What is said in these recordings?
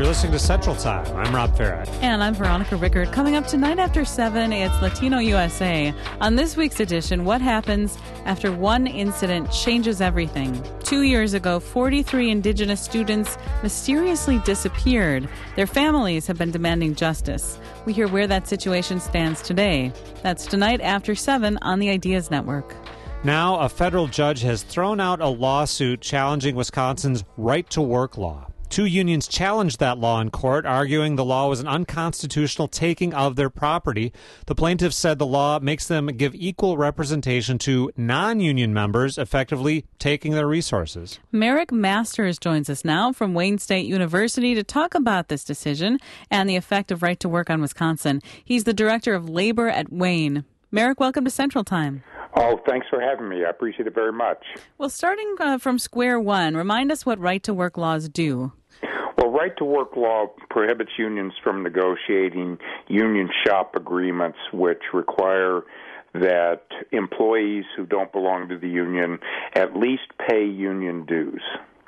You're listening to Central Time. I'm Rob Farah. And I'm Veronica Rickard. Coming up tonight after 7, it's Latino USA. On this week's edition, what happens after one incident changes everything? 2 years ago, 43 indigenous students mysteriously disappeared. Their families have been demanding justice. We hear where that situation stands today. That's tonight after 7 on the Ideas Network. Now, a federal judge has thrown out a lawsuit challenging Wisconsin's right-to-work law. 2 unions challenged that law in court, arguing the law was an unconstitutional taking of their property. The plaintiffs said the law makes them give equal representation to non-union members, effectively taking their resources. Merrick Masters joins us now from Wayne State University to talk about this decision and the effect of right to work on Wisconsin. He's the director of labor at Wayne. Merrick, welcome to Central Time. Oh, thanks for having me. I appreciate it very much. Well, starting from square one, remind us what right-to-work laws do. Well, right-to-work law prohibits unions from negotiating union shop agreements which require that employees who don't belong to the union at least pay union dues.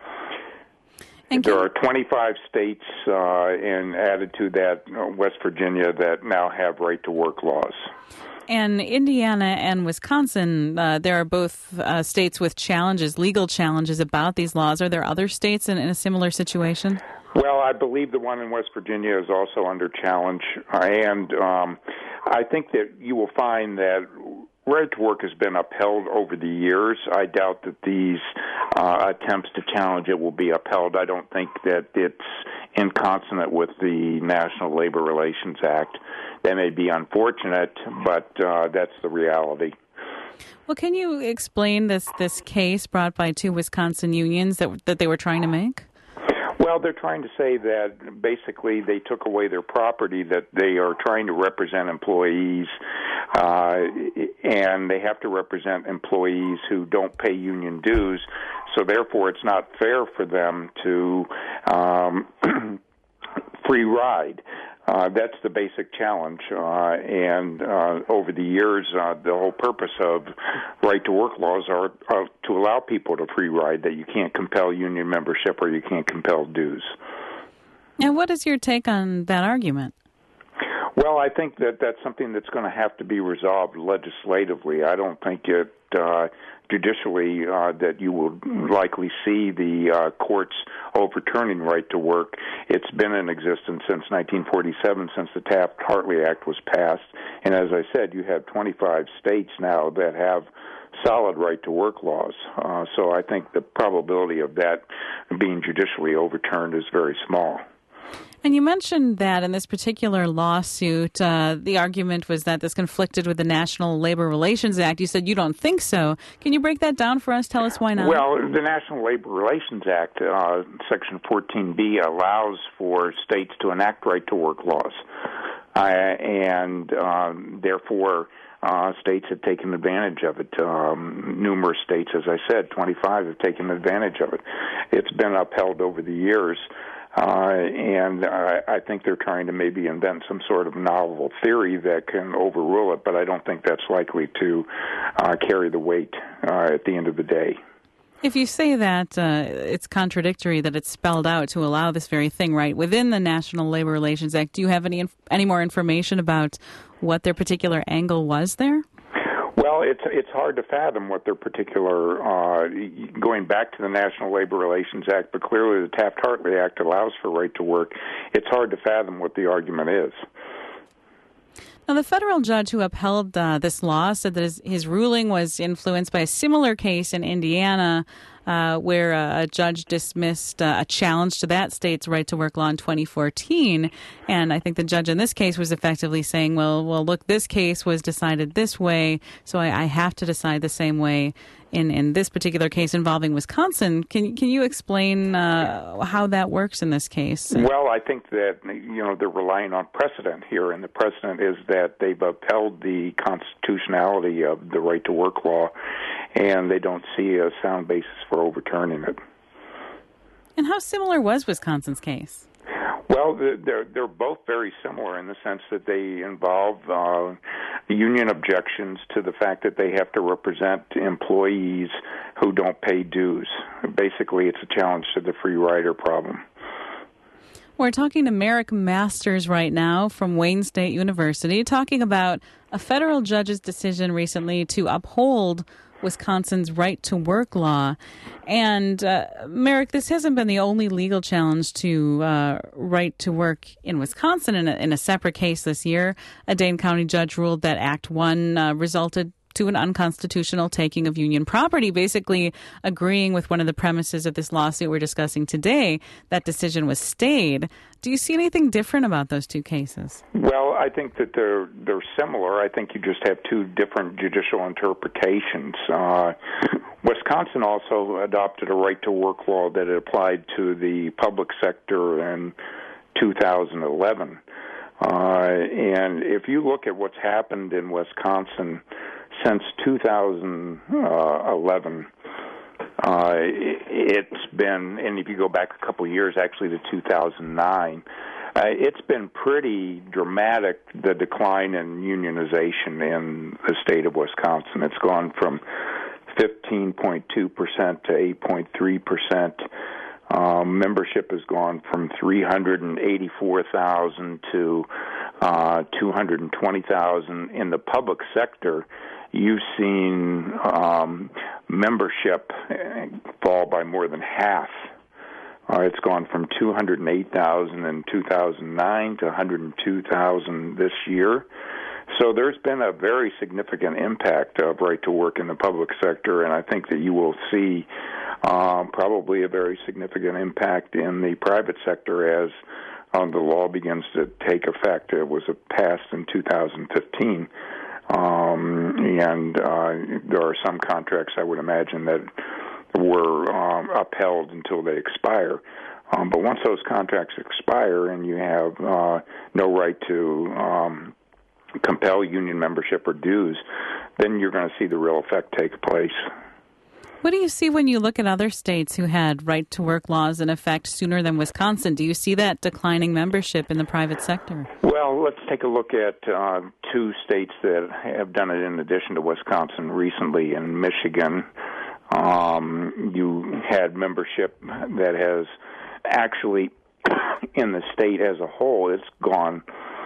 There are 25 states, and added to that, West Virginia, that now have right-to-work laws. And Indiana and Wisconsin, there are both states with challenges, legal challenges about these laws. Are there other states in a similar situation? Well, I believe the one in West Virginia is also under challenge. And I think that you will find that right to work has been upheld over the years. I doubt that these attempts to challenge it will be upheld. I don't think that it's inconsonant with the National Labor Relations Act. That may be unfortunate, but that's the reality. Well, can you explain this case brought by 2 Wisconsin unions that they were trying to make? Well, they're trying to say that basically they took away their property, that they are trying to represent employees, and they have to represent employees who don't pay union dues. So therefore, it's not fair for them to free ride. That's the basic challenge, and over the years, the whole purpose of right-to-work laws are to allow people to free ride, that you can't compel union membership or you can't compel dues. And what is your take on that argument? Well, I think that that's something that's going to have to be resolved legislatively. I don't think it judicially that you will likely see the courts overturning right to work. It's been in existence since 1947, since the Taft-Hartley Act was passed. And as I said, you have 25 states now that have solid right-to-work laws. So I think the probability of that being judicially overturned is very small. And you mentioned that in this particular lawsuit, the argument was that this conflicted with the National Labor Relations Act. You said you don't think so. Can you break that down for us? Tell us why not. Well, the National Labor Relations Act, Section 14B, allows for states to enact right-to-work laws. And therefore, states have taken advantage of it. Numerous states, as I said, 25 have taken advantage of it. It's been upheld over the years. And I think they're trying to maybe invent some sort of novel theory that can overrule it, but I don't think that's likely to carry the weight at the end of the day. If you say that it's contradictory that it's spelled out to allow this very thing right within the National Labor Relations Act, do you have any more information about what their particular angle was there? Well, it's hard to fathom what their particular, going back to the National Labor Relations Act, but clearly the Taft-Hartley Act allows for right to work. It's hard to fathom what the argument is. Now, the federal judge who upheld this law said that his ruling was influenced by a similar case in Indiana where a judge dismissed a challenge to that state's right-to-work law in 2014. And I think the judge in this case was effectively saying, well, look, this case was decided this way, so I have to decide the same way in this particular case involving Wisconsin. Can you explain how that works in this case? Well, I think that, they're relying on precedent here, and the precedent is that they've upheld the constitutionality of the right-to-work law, and they don't see a sound basis for overturning it. And how similar was Wisconsin's case? Well, they're both very similar in the sense that they involve union objections to the fact that they have to represent employees who don't pay dues. Basically, it's a challenge to the free rider problem. We're talking to Merrick Masters right now from Wayne State University, talking about a federal judge's decision recently to uphold Wisconsin's right-to-work law. And, Merrick, this hasn't been the only legal challenge to right-to-work in Wisconsin. In a separate case this year, a Dane County judge ruled that Act 1 resulted to an unconstitutional taking of union property, basically agreeing with one of the premises of this lawsuit we're discussing today. That decision was stayed. Do you see anything different about those two cases? Well, I think that they're similar. I think you just have two different judicial interpretations. Wisconsin also adopted a right-to-work law that applied to the public sector in 2011. And if you look at what's happened in Wisconsin since 2011, it's been, and if you go back a couple of years, actually to 2009, it's been pretty dramatic, the decline in unionization in the state of Wisconsin. It's gone from 15.2% to 8.3%. Membership has gone from 384,000 to 220,000. In the public sector, you've seen membership fall by more than half. It's gone from 208,000 in 2009 to 102,000 this year. So there's been a very significant impact of right to work in the public sector, and I think that you will see probably a very significant impact in the private sector as the law begins to take effect. It was passed in 2015. And there are some contracts, I would imagine, that were upheld until they expire. But once those contracts expire and you have no right to compel union membership or dues, then you're going to see the real effect take place. What do you see when you look at other states who had right-to-work laws in effect sooner than Wisconsin? Do you see that declining membership in the private sector? Well, let's take a look at two states that have done it in addition to Wisconsin recently. In Michigan, you had membership that has actually, in the state as a whole, it's gone...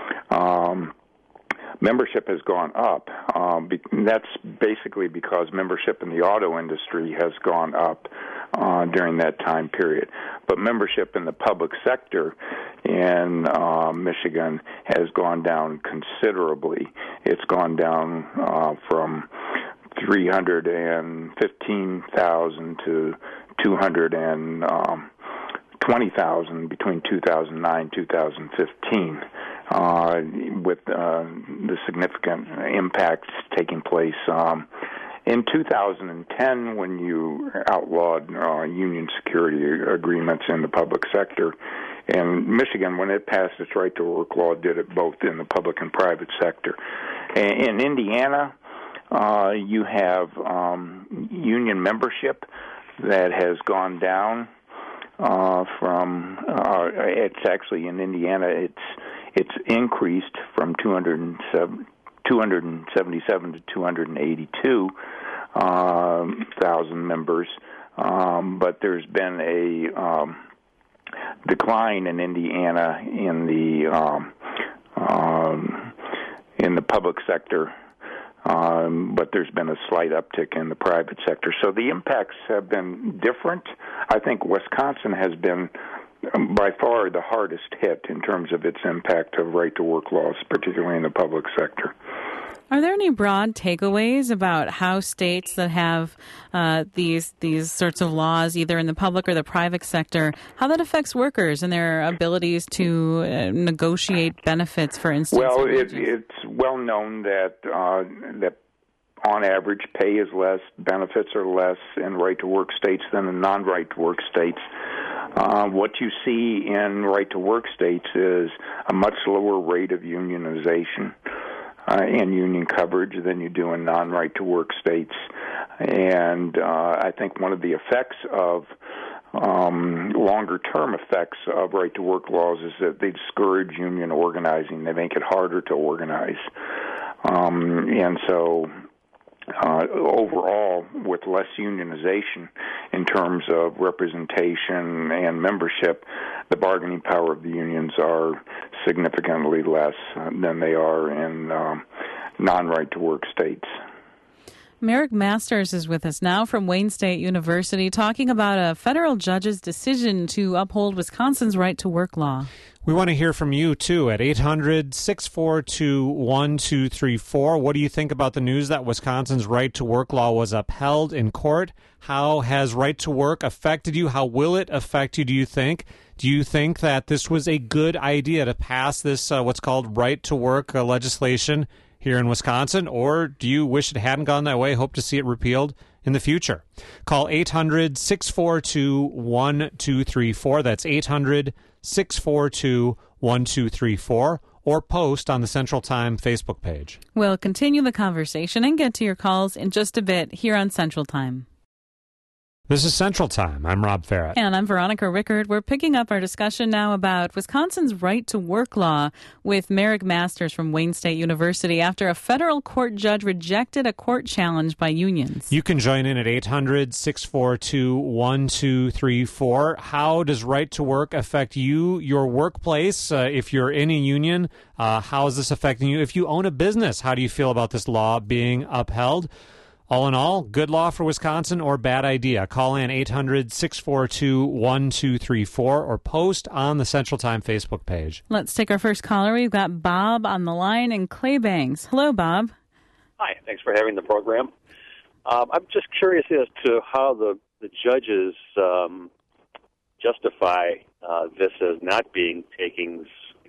membership has gone up. That's basically because membership in the auto industry has gone up during that time period. But membership in the public sector in Michigan has gone down considerably. It's gone down from 315,000 to 220,000 between 2009 and 2015. With the significant impacts taking place. In 2010, when you outlawed union security agreements in the public sector, and Michigan, when it passed its right-to-work law, did it both in the public and private sector. In Indiana, you have union membership that has gone down from, it's actually in Indiana, it's increased from 277 to 282,000 members, but there's been a decline in Indiana in the public sector, but there's been a slight uptick in the private sector. So the impacts have been different. I think Wisconsin has been by far the hardest hit in terms of its impact of right-to-work laws, particularly in the public sector. Are there any broad takeaways about how states that have these sorts of laws, either in the public or the private sector, how that affects workers and their abilities to negotiate benefits, for instance? Well, it's well known that on average pay is less, benefits are less in right-to-work states than in non-right-to-work states. What you see in right-to-work states is a much lower rate of unionization and union coverage than you do in non-right-to-work states. And I think one of the effects of longer-term effects of right-to-work laws is that they discourage union organizing. They make it harder to organize. And so overall, with less unionization in terms of representation and membership, the bargaining power of the unions are significantly less than they are in non-right-to-work states. Merrick Masters is with us now from Wayne State University talking about a federal judge's decision to uphold Wisconsin's right-to-work law. We want to hear from you, too, at 800-642-1234. What do you think about the news that Wisconsin's right-to-work law was upheld in court? How has right-to-work affected you? How will it affect you, do you think? Do you think that this was a good idea to pass this, what's called right-to-work legislation here in Wisconsin, or do you wish it hadn't gone that way, hope to see it repealed in the future? Call 800-642-1234. That's 800-642-1234, or post on the Central Time Facebook page. We'll continue the conversation and get to your calls in just a bit here on Central Time. This is Central Time. I'm Rob Farrett. And I'm Veronica Rickard. We're picking up our discussion now about Wisconsin's right-to-work law with Merrick Masters from Wayne State University after a federal court judge rejected a court challenge by unions. You can join in at 800-642-1234. How does right-to-work affect you, your workplace? If you're in a union, how is this affecting you? If you own a business, how do you feel about this law being upheld? All in all, good law for Wisconsin or bad idea? Call in 800-642-1234 or post on the Central Time Facebook page. Let's take our first caller. We've got Bob on the line in Claybangs. Hello, Bob. Hi, thanks for having the program. I'm just curious as to how the judges justify this as not being takings,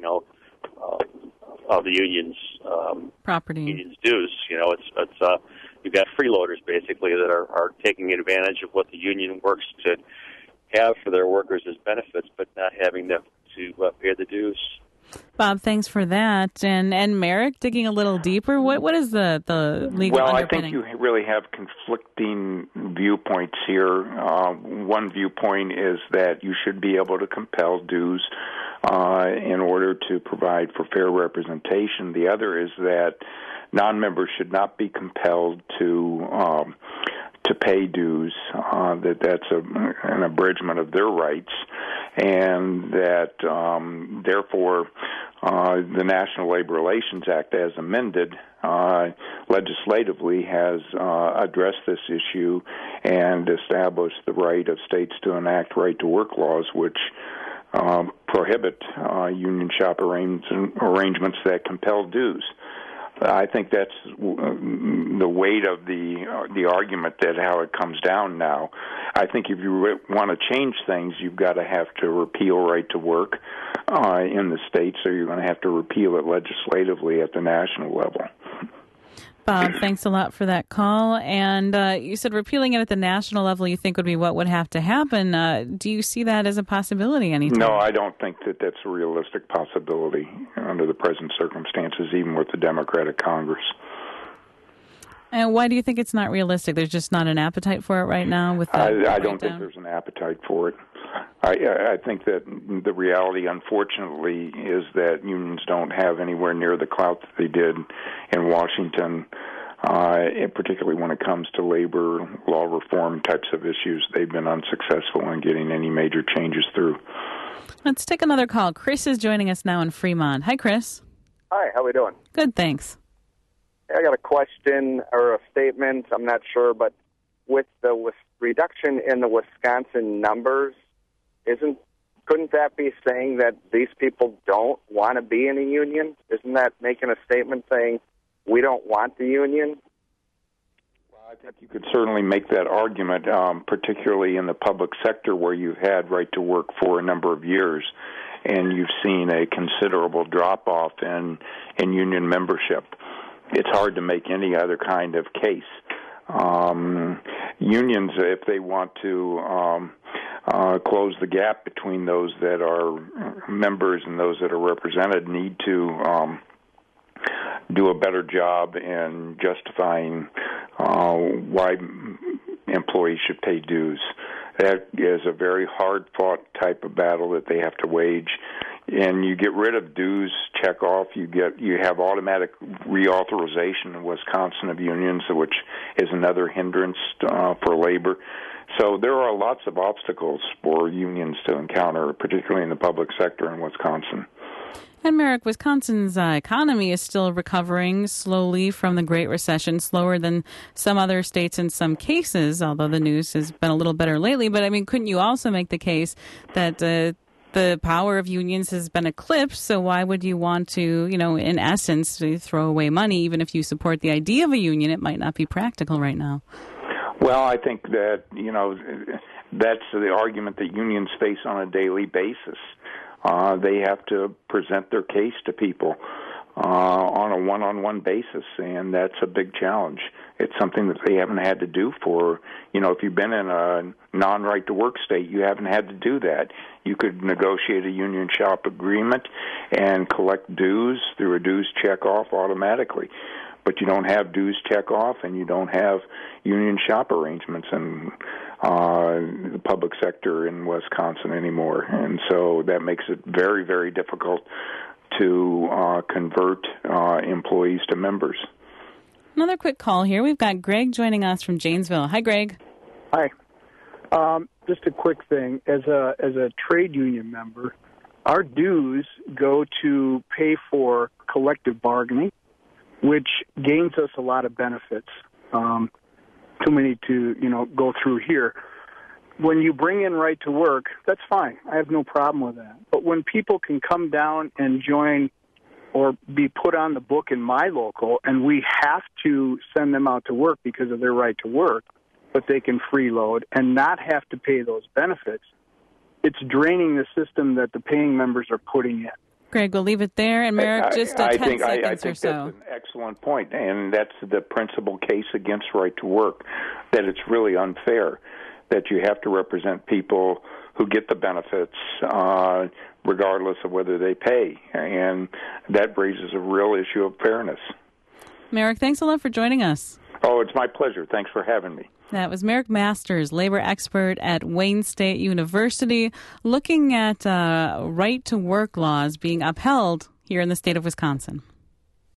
of the union's property, union's dues. It's you've got freeloaders basically that are taking advantage of what the union works to have for their workers as benefits, but not having them to pay the dues. Bob, thanks for that. And Merrick, digging a little deeper, what is the legal underpinning? I think you really have conflicting viewpoints here. One viewpoint is that you should be able to compel dues in order to provide for fair representation. The other is that non-members should not be compelled to pay dues, that's an abridgment of their rights, and that therefore the National Labor Relations Act, as amended legislatively, has addressed this issue and established the right of states to enact right-to-work laws, which prohibit union shop arrangements that compel dues. I think that's the weight of the argument, that how it comes down now. I think if you want to change things, you've got to have to repeal right to work in the states, or you're going to have to repeal it legislatively at the national level. Bob, thanks a lot for that call. And you said repealing it at the national level you think would be what would have to happen. Do you see that as a possibility anytime? No, I don't think that that's a realistic possibility under the present circumstances, even with the Democratic Congress. And why do you think it's not realistic? There's just not an appetite for it right now? I don't think there's an appetite for it. I think that the reality, unfortunately, is that unions don't have anywhere near the clout that they did in Washington, and particularly when it comes to labor law reform types of issues. They've been unsuccessful in getting any major changes through. Let's take another call. Chris is joining us now in Fremont. Hi, Chris. Hi, how we doing? Good, thanks. I got a question or a statement, I'm not sure, but with the reduction in the Wisconsin numbers, couldn't that be saying that these people don't want to be in a union? Isn't that making a statement saying we don't want the union? Well, I think you could certainly make that argument, particularly in the public sector where you've had right to work for a number of years, and you've seen a considerable drop-off in union membership. It's hard to make any other kind of case. Unions, if they want to close the gap between those that are members and those that are represented, need to do a better job in justifying why employees should pay dues. That is a very hard-fought type of battle that they have to wage. And you get rid of dues checkoff. You have automatic reauthorization in Wisconsin of unions, which is another hindrance for labor. So there are lots of obstacles for unions to encounter, particularly in the public sector in Wisconsin. And Merrick, Wisconsin's economy is still recovering slowly from the Great Recession, slower than some other states in some cases, although the news has been a little better lately. But, I mean, couldn't you also make the case that the power of unions has been eclipsed, so why would you want to, in essence, to throw away money? Even if you support the idea of a union, it might not be practical right now. Well, I think that, that's the argument that unions face on a daily basis. They have to present their case to people on a one-on-one basis, and that's a big challenge. It's something that they haven't had to do for, if you've been in a non-right-to-work state, you haven't had to do that. You could negotiate a union shop agreement and collect dues through a dues check-off automatically. But you don't have dues check-off, and you don't have union shop arrangements in the public sector in Wisconsin anymore. And so that makes it very, very difficult to convert employees to members. Another quick call here. We've got Greg joining us from Janesville. Hi, Greg. Hi. Just a quick thing. As a trade union member, our dues go to pay for collective bargaining, which gains us a lot of benefits. Too many to, go through here. When you bring in right to work, that's fine. I have no problem with that. But when people can come down and join or be put on the book in my local, and we have to send them out to work because of their right to work, but they can freeload and not have to pay those benefits, it's draining the system that the paying members are putting in. Greg, we'll leave it there. And Merrick, just 10 seconds or so. I think that's an excellent point, and that's the principal case against right to work, that it's really unfair that you have to represent people who get the benefits regardless of whether they pay, and that raises a real issue of fairness. Merrick, thanks a lot for joining us. Oh, it's my pleasure. Thanks for having me. That was Merrick Masters, labor expert at Wayne State University, looking at right-to-work laws being upheld here in the state of Wisconsin.